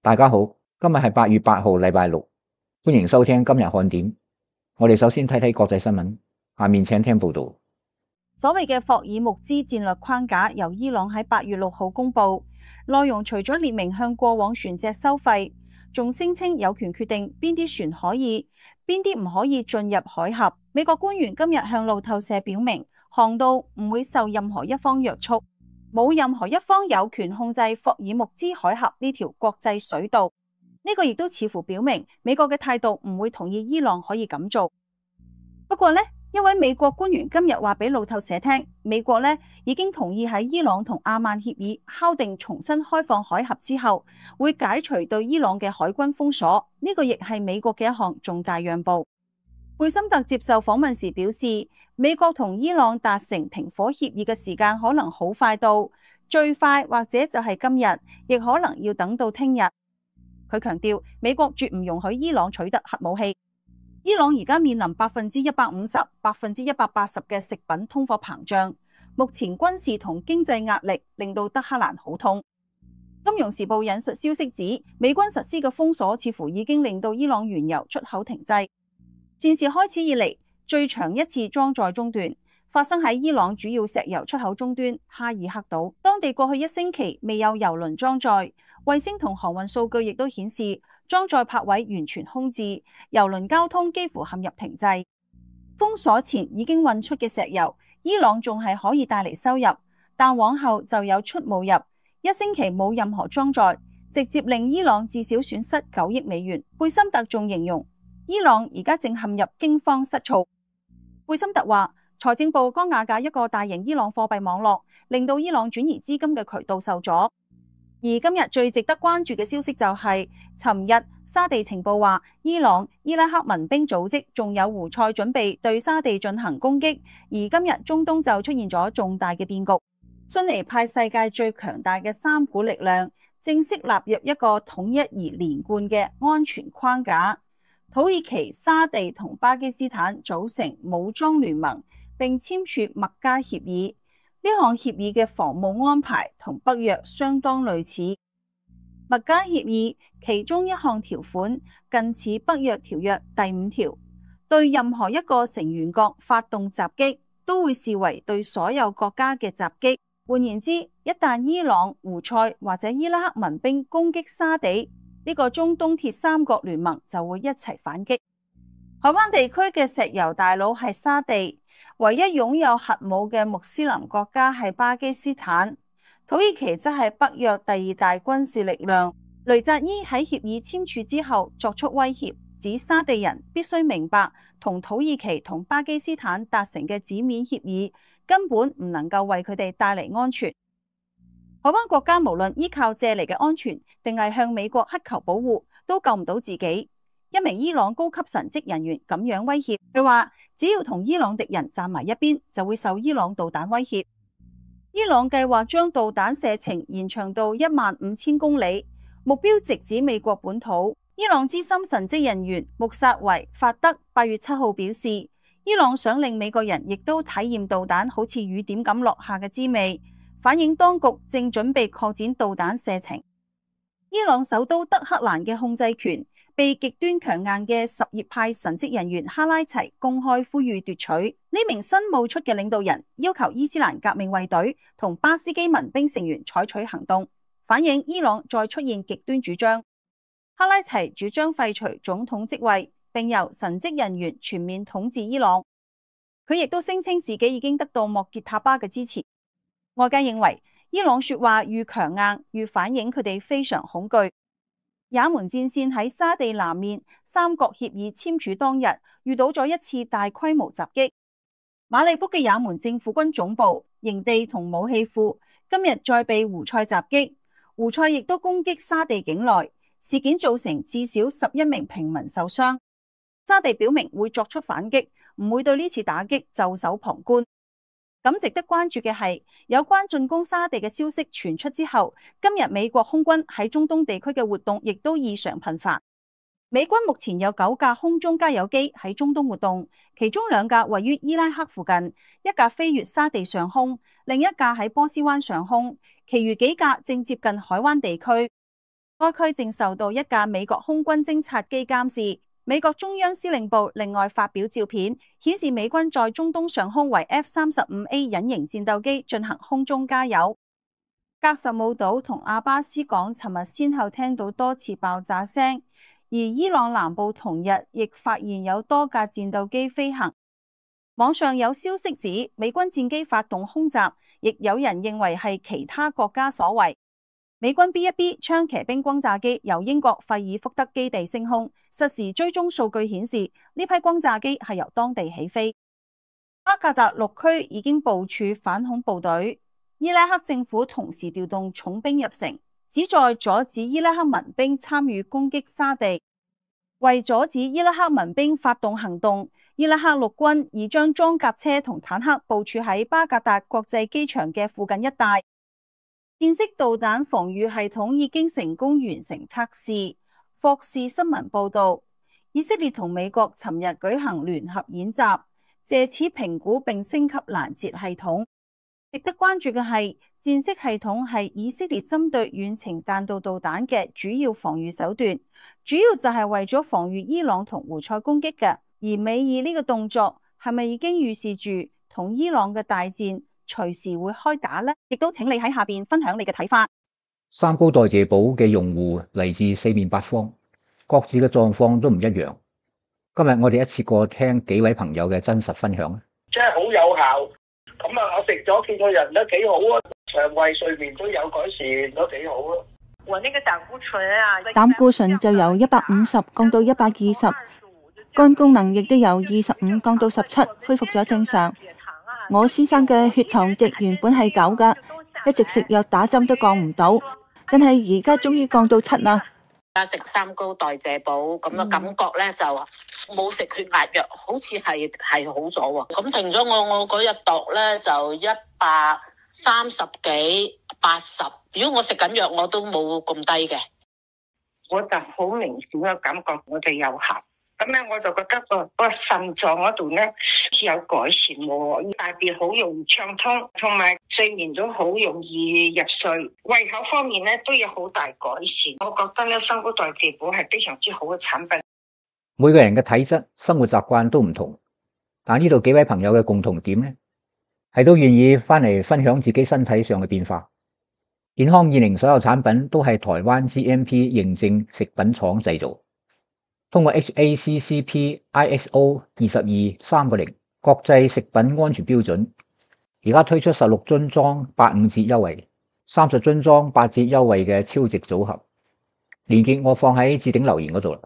大家好，今日係8月8號，禮拜六，歡迎收聽今日看點。我哋首先睇睇國際新聞，下面請聽報道。 所謂嘅霍爾木茲戰略框架由伊朗喺8月6號公布，內容除咗列明向過往船隻收費，仲聲稱有權決定邊啲船可以，邊啲唔可以進入海峽。美國官員今日向路透社表明，航道唔會受任何一方約束，冇任何一方有權控制霍爾木茲海峽呢條國際水道。呢個亦都似乎表明美國嘅態度唔會同意伊朗可以咁做。不過呢，一位美國官員今日話俾路透社聽，美國已經同意喺伊朗同阿曼協議敲定重新開放海峽之後，會解除對伊朗嘅海軍封鎖。呢個亦係美國嘅一項重大讓步。貝森特接受訪問時表示，美國同伊朗達成停火協議嘅時間可能好快到，最快或者就係今日，亦可能要等到聽日。佢強調，美國絕唔容許伊朗取得核武器。伊朗而家面臨150%、180%嘅食品通貨膨脹，目前軍事同經濟壓力令到德黑蘭好痛。金融時報引述消息指，美軍實施嘅封鎖似乎已經令到伊朗原油出口停滯。戰事開始以嚟，最長一次裝載中斷發生喺伊朗主要石油出口終端哈爾克島，當地過去1星期未有油輪裝載。衛星同航運數據亦都顯示，裝載泊位完全空置，油輪交通幾乎陷入停滯。封鎖前已經運出嘅石油，伊朗仲係可以帶嚟收入，但往後就有出冇入，1星期冇任何裝載，直接令伊朗至少損失9億美元。貝森特仲形容，伊朗而家正陷入驚慌失措。貝森特話，財政部剛瓦解一個大型伊朗貨幣網絡，令到伊朗轉移資金嘅渠道受阻。而今日最值得關注嘅消息就係，尋日沙地情報話，伊朗、伊拉克民兵組織仲有胡塞準備對沙地進行攻擊。而今日中東就出現咗重大嘅變局，遜尼派世界最強大嘅3股力量正式納入一個統一而連貫嘅安全框架。土耳其、沙地同巴基斯坦組成武裝聯盟，並簽署麥加協議。呢項協議嘅防務安排同北約相當類似。麥加協議其中一項條款近似北約條約第5條，對任何一個成員國發動襲擊，都會視為對所有國家嘅襲擊。換言之，一旦伊朗、胡塞或者伊拉克民兵攻擊沙地，呢個中東鐵三角聯盟就會一齊反擊。海灣地區嘅石油大佬係沙地，唯一擁有核武嘅穆斯林國家係巴基斯坦，土耳其則係北約第2大軍事力量。雷扎伊喺協議簽署之後作出威脅，指沙地人必須明白同土耳其同巴基斯坦達成嘅紙面協議根本唔能夠為佢哋帶嚟安全。海灣國家無論依靠借嚟嘅安全，定係向美國乞求保護，都救唔到自己。一名伊朗高級神職人員咁樣威脅，佢話只要同伊朗敵人站埋一邊，就會受伊朗導彈威脅。伊朗計劃將導彈射程延長到15000公里，目標直指美國本土。伊朗資深神職人員穆薩維法德8月7號表示，伊朗想令美國人亦都體驗導彈好似雨點咁落下嘅滋味，反映當局正準備擴展導彈射程。伊朗首都德黑蘭嘅控制權被極端強硬嘅什葉派神職人員哈拉齊公開呼籲奪取。呢名新冒出嘅領導人要求伊斯蘭革命衛隊同巴斯基民兵成員採取行動，反映伊朗再出現極端主張。哈拉齊主張廢除總統職位，並由神職人員全面統治伊朗。佢亦都聲稱自己已經得到莫傑塔巴嘅支持。外界認為，伊朗說話愈強硬，愈反映佢哋非常恐懼。也門戰線喺沙地南面三國協議簽署當日遇到咗一次大規模襲擊。馬利卜嘅也門政府軍總部、營地同武器庫今日再被胡塞襲擊，胡塞亦都攻擊沙地境內，事件造成至少11名平民受傷。沙地表明會作出反擊，唔會對呢次打擊袖手旁觀。咁值得關注嘅係，有關進攻沙地嘅消息傳出之後，今日美國空軍喺中東地區嘅活動亦都異常頻繁。美軍目前有9架空中加油機喺中東活動，其中2架位於伊拉克附近，一架飛越沙地上空，另一架喺波斯灣上空，其餘幾架正接近海灣地區。 該區正受到一架美國空軍偵察機監視。美國中央司令部另外發表照片，顯示美軍在中東上空為 F-35A 隱形戰鬥機進行空中加油。格什姆島同阿巴斯港尋日先後聽到多次爆炸聲，而伊朗南部同日亦發現有多架戰鬥機飛行。網上有消息指美軍戰機發動空襲，亦有人認為係其他國家所為。美軍 B-1B 槍騎兵轟炸機由英國費爾福德基地升空，實時追蹤數據顯示呢批轟炸機係由當地起飛。巴格達6區已經部署反恐部隊，伊拉克政府同時調動重兵入城，旨在阻止伊拉克民兵參與攻擊沙地。為阻止伊拉克民兵發動行動，伊拉克陸軍已將裝甲車同坦克部署喺巴格達國際機場嘅附近一帶。戰式導彈防禦系統已經成功完成測試。霍士新聞報道，以色列同美國尋日舉行聯合演習，借此評估並升級攔截系統。值得關注嘅係，戰式系統係以色列針對遠程彈道導彈嘅主要防禦手段，主要就係為咗防禦伊朗同胡塞攻擊嘅。而美以呢個動作係咪已經預示住同伊朗嘅大戰隨時會開打呢？亦都請你喺下邊分享你嘅睇法。 三高代謝寶嘅用戶嚟自四面八方，各自嘅狀況都唔一樣。今日我哋一次過聽幾位朋友嘅真實分享。 真係好有效。咁啊，我食咗見個人都幾好啊，腸胃睡眠都有改善，都幾好啊。 我那個膽固醇啊， 膽固醇就由150降到120，肝功能亦都由25降到17，恢復咗正常。我先生嘅血糖值原本係9噶，一直食藥打針都降唔到，但係而家終於降到7啦。 而家食三高代謝寶，咁嘅感覺咧就冇食血壓藥，好似係好咗喎。咁停咗我嗰日度咧就130幾80，如果我食緊藥我都冇咁低嘅。 我就好明顯嘅感覺我哋有效。咁咧我就覺得個腎臟嗰度咧有改善喎，大便好容易暢通，同埋睡眠都好容易入睡，胃口方面咧都有好大改善。我覺得咧三高代謝寶係非常之好嘅產品。 每個人嘅體質、生活習慣都唔同，但呢度幾位朋友嘅共同點咧，係都願意翻嚟分享自己身體上嘅變化。健康20所有產品都係台灣 GMP 認證食品廠製造，通過 HACCP ISO 22350國際食品安全標準，而家推出16樽裝85折優惠，30樽裝8折優惠嘅超值組合，連結我放喺置頂留言嗰度啦。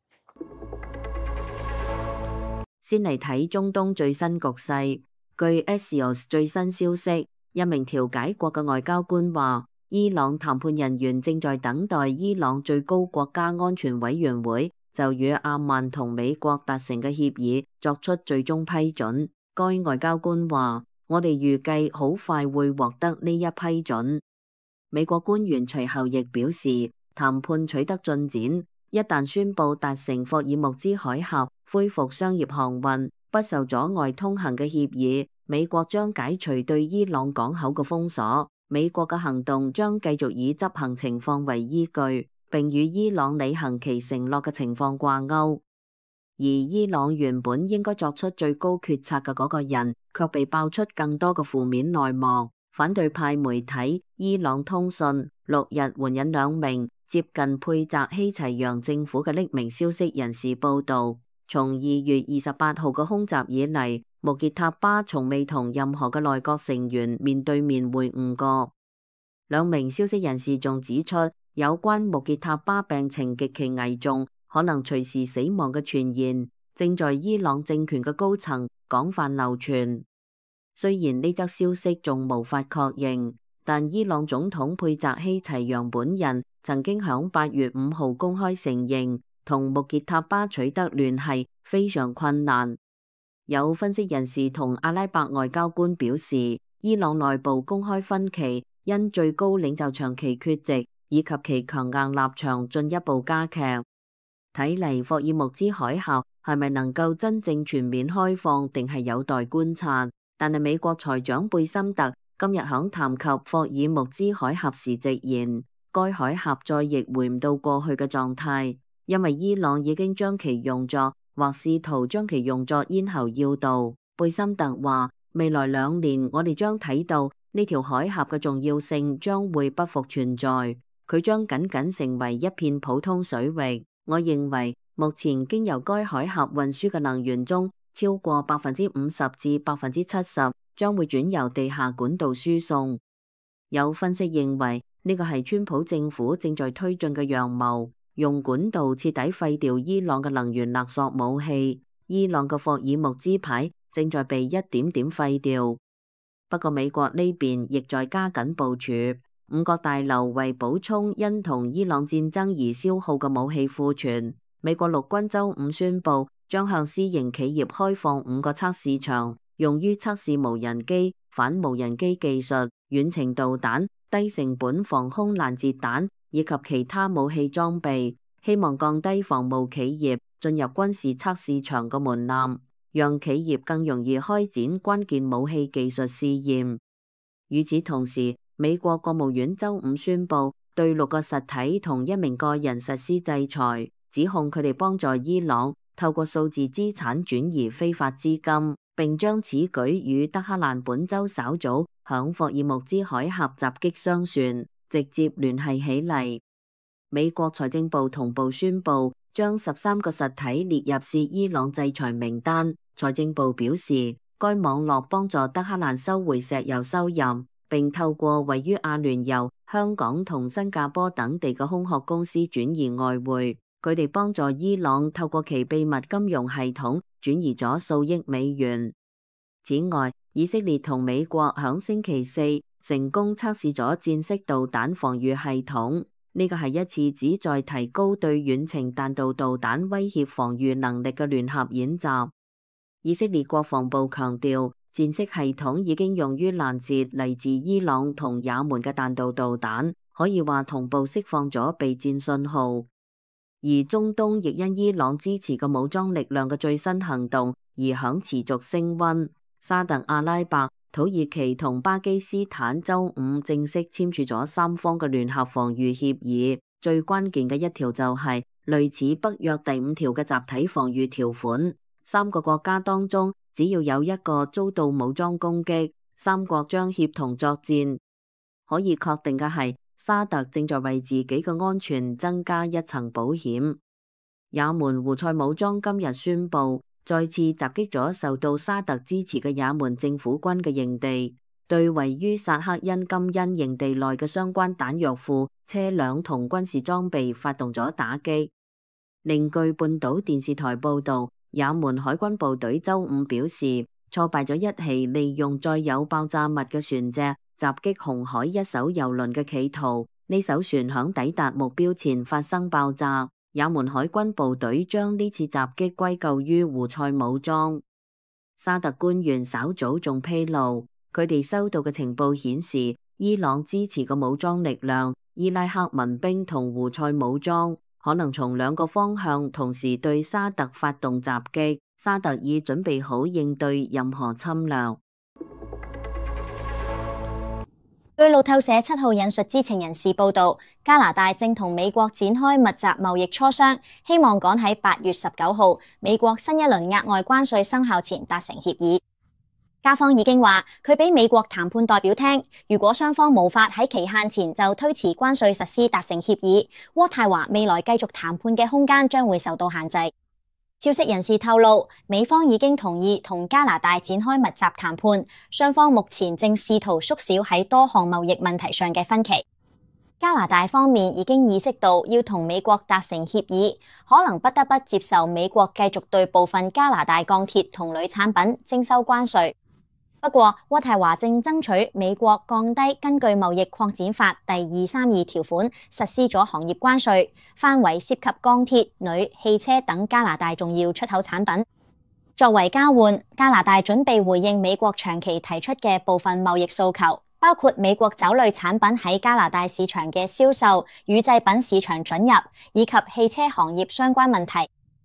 先嚟睇中東最新局勢。據 Axios 最新消息，一名調解國嘅外交官話，伊朗談判人員正在等待伊朗最高國家安全委員會就與阿曼同美國達成嘅協議作出最終批准。該外交官話，我哋預計好快會獲得呢一批准。美國官員隨後亦表示，談判取得進展，一旦宣布達成霍爾木茲海峽恢復商業航運不受阻礙通行嘅協議，美國將解除對伊朗港口嘅封鎖。美國嘅行動將繼續以執行情況為依據，並與伊朗履行其承諾嘅情況掛鈎。而伊朗原本應該作出最高決策嘅嗰個人，卻被爆出更多嘅負面內幕。反對派媒體伊朗通訊6日援引2名接近佩澤希齊揚政府嘅匿名消息人士報道，從2月28號嘅空襲以嚟，穆傑塔巴從未同任何嘅內閣成員面對面會晤過。2名消息人士仲指出，有關穆傑塔巴病情極其危重，可能隨時死亡嘅傳言，正在伊朗政權嘅高層廣泛流傳。雖然呢則消息仲無法確認，但伊朗總統佩澤希齊揚本人曾經響8月5號公開承認，同穆傑塔巴取得聯繫非常困難。有分析人士同阿拉伯外交官表示，伊朗內部公開分歧，因最高領袖長期缺席以及其強硬立場進一步加劇。睇嚟霍爾木茲海峽係咪能夠真正全面開放，定係有待觀察。但係美國財長貝森特今日響談及霍爾木茲海峽時直言， 該海峽再亦回唔到過去嘅狀態，因為伊朗已經將其用作或試圖將其用作咽喉要道。貝森特話：未來2年我哋將睇到呢條海峽嘅重要性將會不復存在，佢將僅僅成為一片普通水域。我認為目前經由該海峽運輸嘅能源中，超過50%至70%將會轉由地下管道輸送。有分析認為，呢個係川普政府正在推進嘅陽謀，用管道徹底廢掉伊朗嘅能源勒索武器。伊朗嘅霍爾木茲牌正在被一點點廢掉。不過美國呢邊亦在加緊部署5角大樓，為補充因同伊朗戰爭而消耗嘅武器庫存。美國陸軍週5宣布，將向私營企業開放5個測試場，用於測試無人機、反無人機技術、遠程導彈、低成本防空攔截彈以及其他武器裝備，希望降低防務企業進入軍事測試場嘅門檻，讓企業更容易開展關鍵武器技術試驗。與此同時，美國國務院週5宣布，對6個實體同1名個人實施制裁，指控佢哋幫助伊朗透過數字資產轉移非法資金，並將此舉與德黑蘭本週稍早響霍爾木茲海峽襲擊商船直接聯繫起嚟。美國財政部同步宣布，將13個實體列入涉伊朗制裁名單。財政部表示，該網絡幫助德黑蘭收回石油收入，並透過位於阿聯酋、香港同新加坡等地嘅空殼公司轉移外匯。佢哋幫助伊朗透過其秘密金融系統轉移咗數億美元。此外，以色列同美國響星期四成功測試咗戰式導彈防禦系統。呢個係一次旨在提高對遠程彈道導彈威脅防禦能力嘅聯合演習。以色列國防部強調，戰式系統已經用於攔截嚟自伊朗同也門嘅彈道導彈，可以話同步釋放咗備戰信號。而中東亦因伊朗支持嘅武裝力量嘅最新行動而響持續升溫。沙特阿拉伯、土耳其同巴基斯坦週5正式簽署咗3方嘅聯合防禦協議，最關鍵嘅一條就係類似北約第5條嘅集體防禦條款。3個國家當中，只要有一個遭到武裝攻擊，3國將協同作戰。可以確定嘅係，沙特正在為自己嘅安全增加一層保險。也門胡塞武裝今日宣布，再次襲擊咗受到沙特支持嘅也門政府軍嘅營地，對位於薩克恩金恩營地內嘅相關彈藥庫、車輛同軍事裝備發動咗打擊。另據半島電視台報道，也門海軍部隊週5表示，挫敗咗一起利用載有爆炸物嘅船隻襲擊紅海一艘油輪嘅企圖。呢艘船響抵達目標前發生爆炸。也門海軍部隊將呢次襲擊歸咎於胡塞武裝。沙特官員稍早仲披露，佢哋收到嘅情報顯示，伊朗支持嘅武裝力量、伊拉克民兵同胡塞武裝可能從2個方向同時對沙特發動襲擊。沙特已準備好應對任何侵略。 據路透社7號引述知情人士報道，加拿大正同美國展開密集貿易磋商，希望趕喺8月19號美國新一輪額外關稅生效前達成協議。加方已經話，佢俾美國談判代表聽，如果雙方無法喺期限前就推遲關稅實施達成協議，渥太華未來繼續談判嘅空間將會受到限制。消息人士透露，美方已經同意同加拿大展開密集談判，雙方目前正試圖縮小喺多項貿易問題上嘅分歧。加拿大方面已經意識到要同美國達成協議，可能不得不接受美國繼續對部分加拿大鋼鐵同鋁產品徵收關稅。不過，渥太華正爭取美國降低根據貿易擴展法第232條款實施咗行業關稅，範圍涉及鋼鐵、鋁、汽車等加拿大重要出口產品。作為交換，加拿大準備回應美國長期提出嘅部分貿易訴求，包括美國酒類產品喺加拿大市場嘅銷售、乳製品市場准入，以及汽車行業相關問題。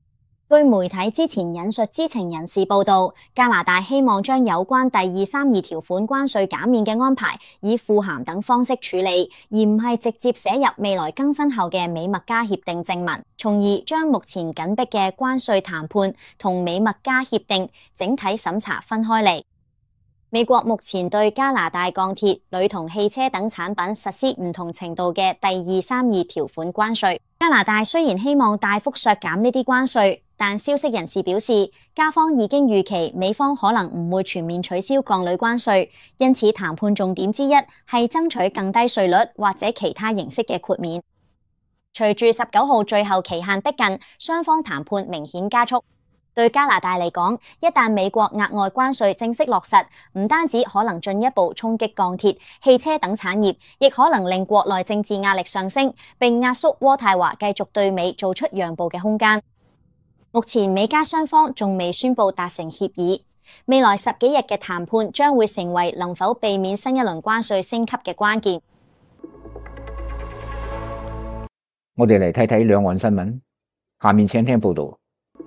據媒體之前引述知情人士報道，加拿大希望將有關第232條款關稅減免嘅安排以附函等方式處理，而唔係直接寫入未來更新後嘅美墨加協定正文，從而將目前緊迫嘅關稅談判同美墨加協定整體審查分開嚟。美國目前對加拿大鋼鐵、鋁同汽車等產品實施唔同程度嘅第232條款關稅。加拿大雖然希望大幅削減呢啲關稅，但消息人士表示，加方已經預期美方可能唔會全面取消鋼鋁關稅，因此談判重點之一係爭取更低稅率或者其他形式嘅豁免。隨住19號最後期限逼近，雙方談判明顯加速。對加拿大嚟講，一旦美國額外關稅正式落實，唔單止可能進一步衝擊鋼鐵、汽車等產業，亦可能令國內政治壓力上升，並壓縮渥太華繼續對美做出讓步嘅空間。目前美加雙方仲未宣布達成協議，未來10幾日嘅談判將會成為能否避免新一輪關稅升級嘅關鍵。 我哋嚟睇睇兩岸新聞，下面請聽報道。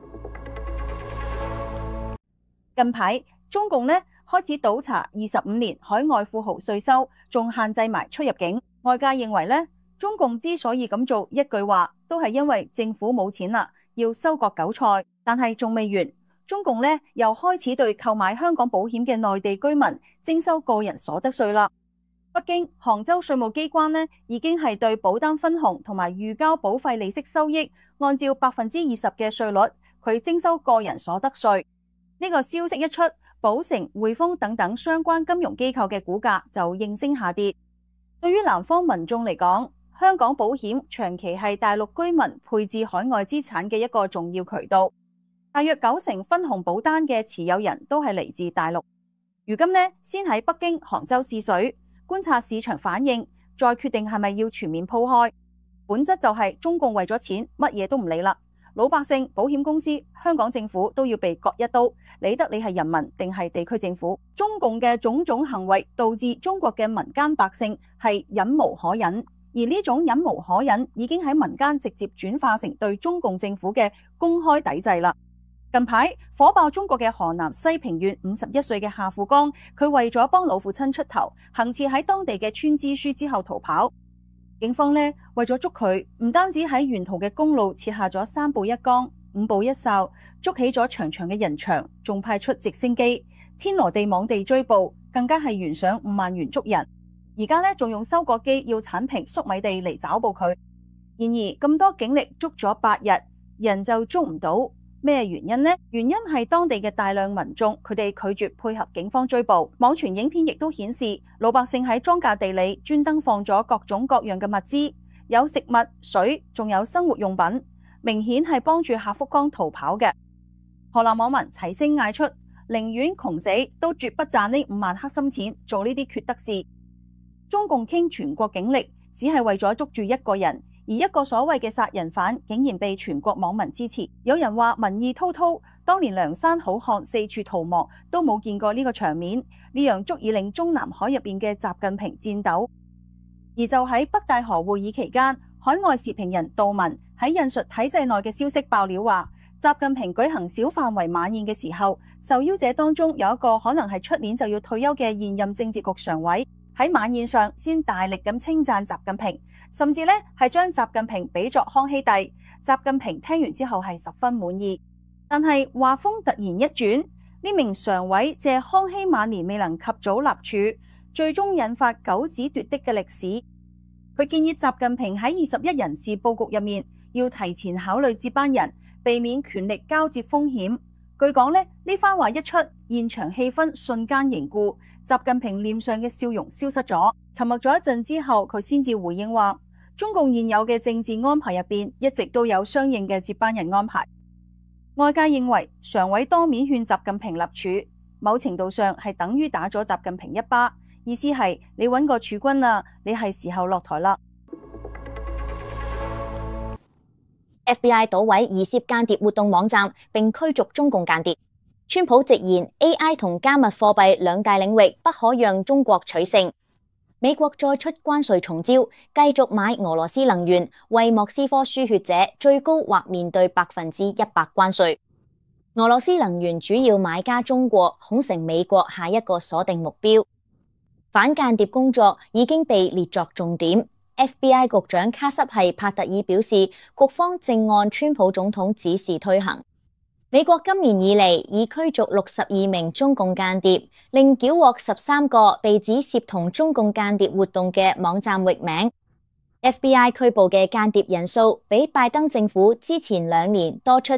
近排中共開始倒查25年海外富豪稅收，仲限制埋出入境。外界認為中共之所以咁做，一句話都係因為政府冇錢啦，要收割韭菜。但係仲未完，中共又開始對購買香港保險嘅內地居民徵收個人所得稅啦。北京、杭州稅務機關已經係對保單分紅同埋預交保費利息收益，按照20%嘅稅率，佢徵收個人所得稅。呢個消息一出，保誠、匯豐等等相關金融機構嘅股價就應聲下跌。對於南方民眾嚟講，香港保險長期係大陸居民配置海外資產嘅一個重要渠道，大約90%分紅保單嘅持有人都係嚟自大陸。如今先喺北京、杭州試水，觀察市場反應，再決定係咪要全面鋪開。本質就係中共為咗錢，乜嘢都唔理啦。老百姓、保險公司、香港政府都要被割一刀，理得你係人民定係地區政府。中共嘅種種行為導致中國嘅民間百姓係忍無可忍，而呢種忍無可忍已經喺民間直接轉化成對中共政府嘅公開抵制啦。近排火爆中國嘅河南西平縣51歲嘅夏富江，佢為咗幫老父親出頭，行刺喺當地嘅村支書之後逃跑。警方為咗捉佢，唔單止喺沿途嘅公路設下咗3步1崗、5步1哨，捉起咗長長嘅人牆，仲派出直升機，天羅地網地追捕，更加係懸賞5萬元捉人。而家仲用收割機要剷平粟米地嚟抓捕佢。然而咁多警力捉咗8日，人就捉唔到。咩原因呢？原因係當地嘅大量民眾，佢哋拒絕配合警方追捕。網傳影片亦都顯示，老百姓喺莊稼地裏專登放咗各種各樣嘅物資，有食物、水，仲有生活用品，明顯係幫住夏福江逃跑嘅。河南網民齊聲嗌出，寧願窮死都絕不賺呢5萬黑心錢做呢啲缺德事。中共傾全國警力，只係為咗捉住一個人。而一個所謂嘅殺人犯竟然被全國網民支持，有人話民意滔滔，當年梁山好漢四處逃亡都冇見過呢個場面，呢樣足以令中南海入邊嘅習近平顫抖。而就喺北戴河會議期間，海外時評人杜文喺引述體制內嘅消息爆料話，習近平舉行小範圍晚宴嘅時候，受邀者當中有一個可能係出年就要退休嘅現任政治局常委，喺晚宴上先大力咁稱讚習近平。甚至係將習近平比作康熙帝，習近平聽完之後係十分滿意。但係話風突然一轉，呢名常委借康熙晚年未能及早立儲，最終引發九子奪嫡嘅歷史。佢建議習近平喺21人事佈局入面要提前考慮接班人，避免權力交接風險。據講呢番話一出，現場氣氛瞬間凝固。習近平臉上嘅笑容消失咗，沉默咗一陣之後，佢先至回應話：中共現有嘅政治安排入邊一直都有相應嘅接班人安排。外界認為常委當面勸習近平立儲，某程度上係等於打咗習近平一巴，意思係你揾個儲君啦，你係時候落台啦。 FBI 搗毀疑涉間諜活動網站，並驅逐中共間諜。川普直言 AI 同加密貨幣兩大領域不可讓中國取勝。 美國再出關稅重招，繼續買俄羅斯能源，為莫斯科輸血者最高或面對100%關稅。俄羅斯能源主要買家中國恐成美國下一個鎖定目標。反間諜工作已經被列作重點。FBI 局長卡什係帕特爾表示，局方正按川普總統指示推行。美國今年以嚟已驅逐62名中共間諜，另繳獲13個被指涉同中共間諜活動嘅網站域名。FBI 拘捕嘅間諜人數比拜登政府之前2年多出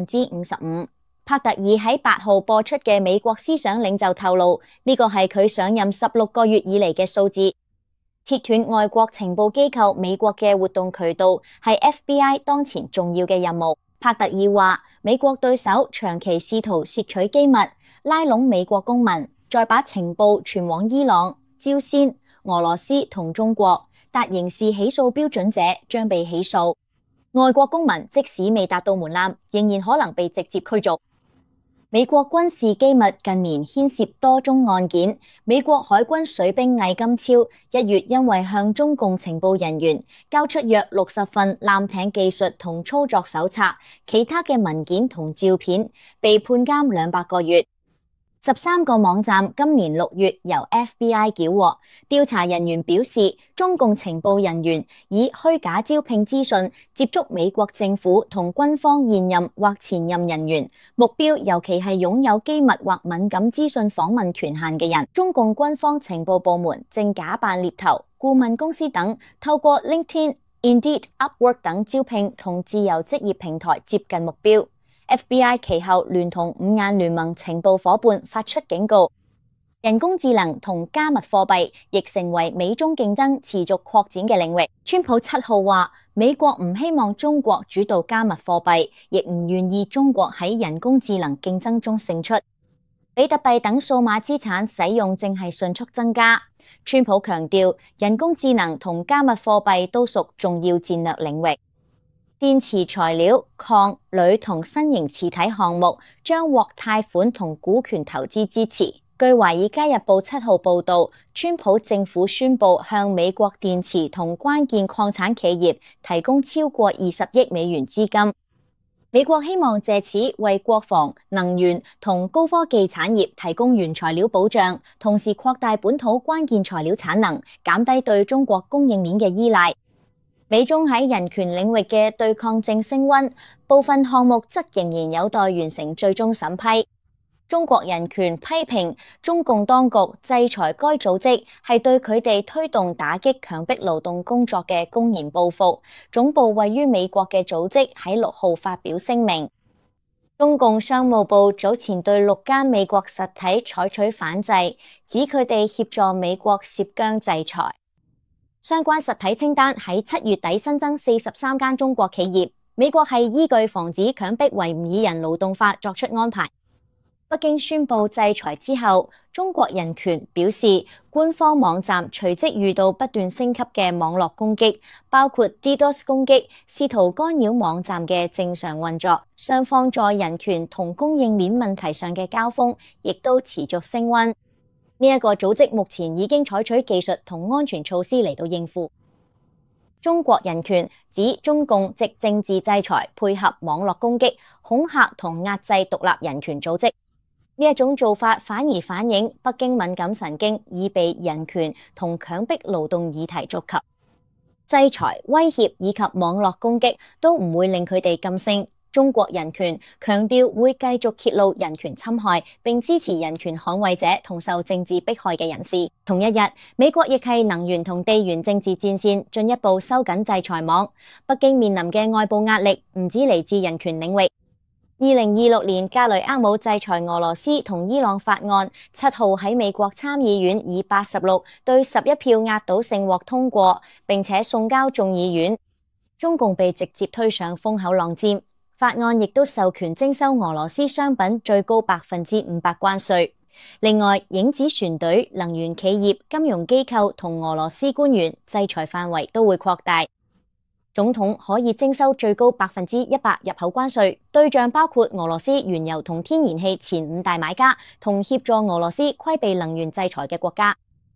55%。帕特爾喺8號播出嘅美國思想領袖透露，呢個係佢上任16個月以嚟嘅數字。切斷外國情報機構美國嘅活動渠道係 FBI 當前重要嘅任務。帕特爾話，美國對手長期試圖竊取機密，拉攏美國公民，再把情報傳往伊朗、朝鮮、俄羅斯同中國，達刑事起訴標準者將被起訴。外國公民即使未達到門檻，仍然可能被直接驅逐。美國軍事機密近年牽涉多宗案件。美國海軍水兵魏金超1月因為向中共情報人員交出約60份艦艇技術同操作手冊，其他嘅文件同照片，被判監200個月。13個網站今年6月由 FBI 繳獲。調查人員表示，中共情報人員以虛假招聘資訊接觸美國政府同軍方現任或前任人員，目標尤其係擁有機密或敏感資訊訪問權限嘅人。中共軍方情報部門正假扮獵頭、顧問公司等，透過 LinkedIn、Indeed、Upwork 等招聘同自由職業平台接近目標。FBI 其後聯同5眼聯盟情報夥伴發出警告，人工智能同加密貨幣亦成為美中競爭持續擴展嘅領域。川普7號話，美國唔希望中國主導加密貨幣，亦唔願意中國喺人工智能競爭中勝出。比特幣等數碼資產使用正係迅速增加。川普強調，人工智能同加密貨幣都屬重要戰略領域。電池材料、礦、鋁同新型磁體項目將獲貸款同股權投資支持。據《華爾街日報》7號報導，川普政府宣布向美國電池同關鍵礦產企業提供超過20億美元資金。美國希望借此為國防、能源同高科技產業提供原材料保障，同時擴大本土關鍵材料產能，減低對中國供應鏈嘅依賴。美中喺人權領域嘅對抗正升溫，部分項目則仍然有待完成最終審批。中國人權批評中共當局制裁該組織係對佢哋推動打擊強迫勞動工作嘅公然報復。總部位於美國嘅組織喺6號發表聲明。中共商務部早前對6間美國實體採取反制，指佢哋協助美國涉疆制裁。相關實體清單喺7月底新增43間中國企業。美國係依據防止強迫維吾爾人勞動法作出安排。北京宣布制裁之後，中國人權表示，官方網站隨即遇到不斷升級嘅網絡攻擊，包括 DDoS 攻擊，試圖干擾網站嘅正常運作。雙方在人權同供應鏈問題上嘅交鋒，亦都持續升溫。呢一個組織目前已經採取技術同安全措施嚟到應付。中國人權指中共藉政治制裁配合網絡攻擊、恐嚇同壓制獨立人權組織。呢一種做法反而反映北京敏感神經已被人權同強迫勞動議題觸及。制裁、威脅以及網絡攻擊都唔會令佢哋噤聲。中國人權強調會繼續揭露人權侵害，並支持人權捍衛者同受政治迫害嘅人士。同一日，美國亦係能源同地緣政治戰線進一步收緊制裁網。北京面臨嘅外部壓力唔止嚟自人權領域。2026年格雷厄姆制裁俄羅斯同伊朗法案7號喺美國參議院以86對11票壓倒性獲通過，並且送交眾議院。中共被直接推上風口浪尖。法案亦都授權徵收俄羅斯商品最高500%關稅。另外，影子船隊、能源企業、金融機構同俄羅斯官員制裁範圍都會擴大。總統可以徵收最高100%入口關稅，對象包括俄羅斯原油同天然氣前5大買家同協助俄羅斯規避能源制裁嘅國家。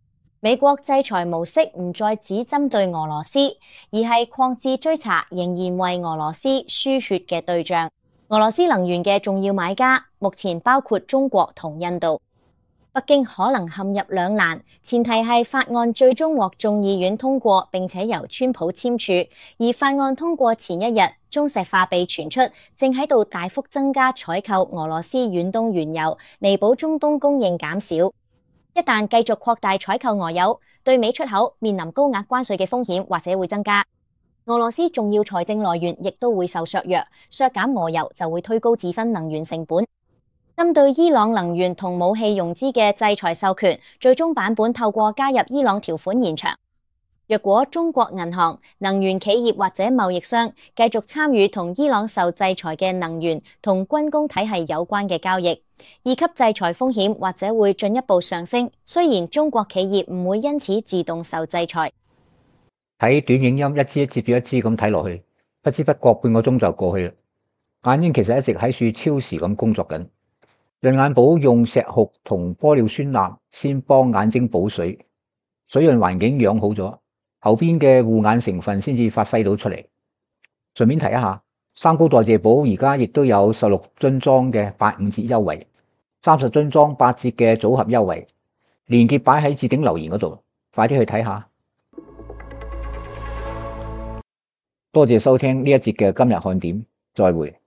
美國制裁模式唔再只針對俄羅斯，而係擴至追查仍然為俄羅斯輸血嘅對象。俄羅斯能源嘅重要買家目前包括中國同印度。北京可能陷入兩難，前提係法案最終獲眾議院通過，並且由川普簽署。而法案通過前一日，中石化被傳出正喺度大幅增加採購俄羅斯遠東原油，彌補中東供應減少。一旦繼續擴大採購俄油，對美出口面臨高額關稅嘅風險或者會增加。俄羅斯重要財政來源亦都會受削弱，削減俄油就會推高自身能源成本。針對伊朗能源同武器融資嘅制裁授權，最終版本透過加入伊朗條款延長。若果中國銀行、能源企業或者貿易商繼續參與同伊朗受制裁嘅能源同軍工體系有關嘅交易，二級制裁風險或者會進一步上升。雖然中國企業唔會因此自動受制裁。 睇短影音一支接住一支咁睇落去，不知不覺半個鐘就過去啦。眼睛其實一直喺處超時咁工作緊。潤眼寶用石斛同玻尿酸鈉先幫眼睛補水，水潤環境養好咗，後邊嘅護眼成分先至發揮到出嚟。順便提一下，三高代謝寶而家亦都有16樽裝嘅85折優惠，30樽裝8折嘅組合優惠，連結擺喺置頂留言嗰度，快啲去睇下。多謝收聽呢一節嘅今日看點，再會。